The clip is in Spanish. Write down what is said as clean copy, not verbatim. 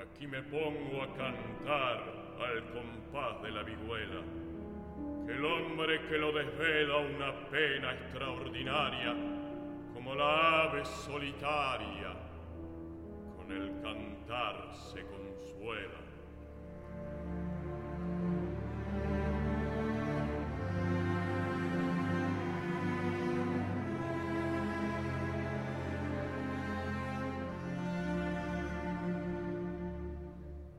Aquí me pongo a cantar al compás de la vihuela, que el hombre que lo desvela una pena extraordinaria, como la ave solitaria, con el cantar se consuela.